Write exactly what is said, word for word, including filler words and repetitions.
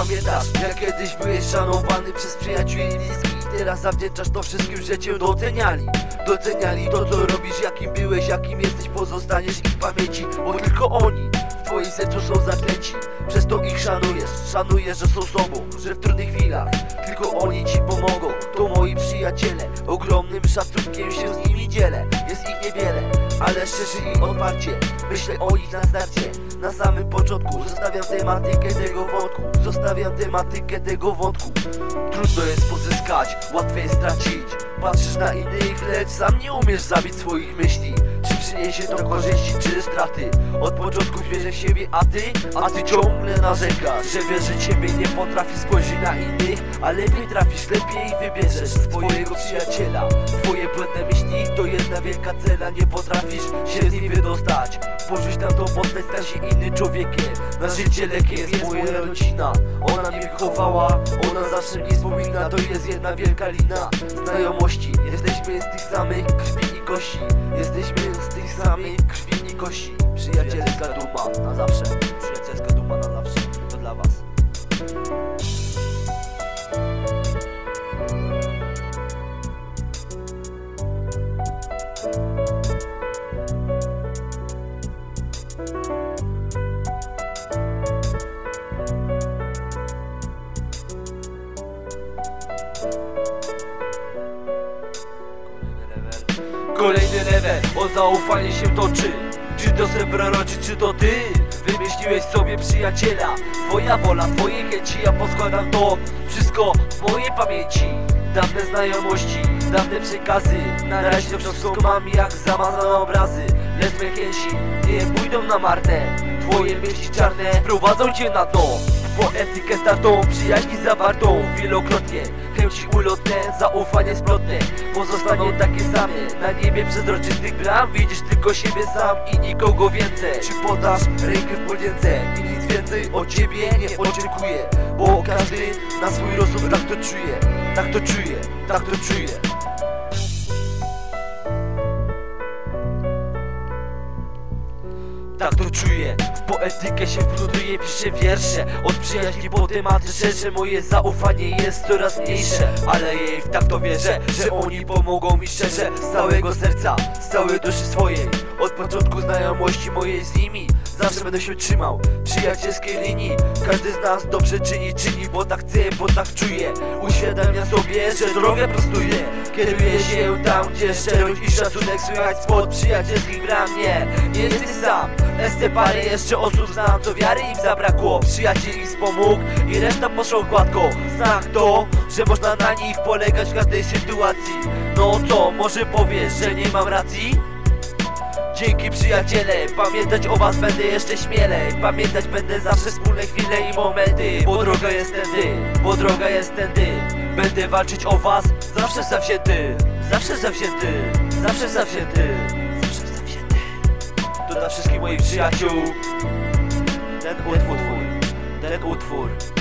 pamiętasz, jak kiedyś byłeś szanowany przez przyjaciół i bliskich. Teraz zawdzięczasz to wszystkim, że cię doceniali. Doceniali to, co robisz, jakim byłeś, jakim jesteś. Pozostaniesz ich pamięci, bo tylko oni w twoim sercu są zaklęci. Przez to ich szanujesz, szanujesz, że są sobą, że w trudnych chwilach tylko oni ci pomogą. To moi przyjaciele, ogromnym szacunkiem się z nimi dzielę. Jest ich niewiele, ale szczerze i otwarcie myślę o nich na starcie. Na samym początku zostawiam tematykę tego wątku. Zostawiam tematykę tego wątku. Trudno jest pozyskać, łatwiej jest stracić. Patrzysz na innych, lecz sam nie umiesz zabić swoich myśli. Czy przyniesie to korzyści, czy straty? Od początku wierzę w siebie, a ty? A ty ciągle narzekasz, że wiesz, że ciebie nie potrafi spojrzeć na innych. A lepiej trafisz, lepiej wybierzesz swojego przyjaciela. Twoje błędne myśli to jedna wielka cela. Nie potrafisz się z niej wydostać. Porzuć tam tą postać, stań się innym człowiekiem. Na życie lekiem jest moja rodzina. Ona mnie wychowała, ona zawsze mnie wspomina. To jest jedna wielka lina znajomości. Jesteśmy z tych samych krwi i kości. Jesteśmy z tych samych krwi i kości. Przyjacielska duma na zawsze. Przyjacielska duma na zawsze. To dla was. Kolejny level, o zaufanie się toczy. Czy to se proroczy, czy to ty wymyśliłeś sobie przyjaciela? Twoja wola, twoje chęci, ja poskładam to wszystko w mojej pamięci. Dawne znajomości, dawne przekazy. Na razie to wszystko mam jak zamazane obrazy. Lecz me chęci nie pójdą na marne. Twoje myśli czarne prowadzą cię na dno. Poetykę startą, przyjaźni zawartą wielokrotnie. Chęci ulotne, zaufanie splotne pozostaną takie same. Na niebie przezroczystych bram widzisz tylko siebie sam i nikogo więcej. Czy podasz rękę w podzięce i nic więcej od ciebie nie oczekuję, bo każdy na swój rozum tak to czuje. Tak to czuje, tak to czuje. Tak to czuję, w poetykę się wplątuję, piszę wiersze. Od przyjaźni po tematy rzeczy, moje zaufanie jest coraz mniejsze. Ale jej w tak to wierzę, że oni pomogą mi szczerze. Z całego serca, z całej duszy swojej. Od początku znajomości mojej z nimi zawsze będę się trzymał przyjacielskiej linii. Każdy z nas dobrze czyni, czyni, bo tak chce, bo tak czuje. Uświadamia sobie, że drogę prostuje. Kieruje się tam, gdzie szczerość i szacunek słychać spod przyjacielskich bram. Nie, nie jesteś sam. S C pary jeszcze osób znam, co wiary im zabrakło. Przyjaciel im wspomógł i reszta poszło gładko. Znak to, że można na nich polegać w każdej sytuacji. No co, może powiesz, że nie mam racji? Dzięki przyjaciele, pamiętać o was będę jeszcze śmielej. Pamiętać będę zawsze wspólne chwile i momenty. Bo droga jest tędy, bo droga jest tędy. Będę walczyć o was, zawsze zawzięty. Zawsze zawzięty, zawsze zawzięty. Zawsze zawzięty. To dla wszystkich moich przyjaciół ten utwór, ten utwór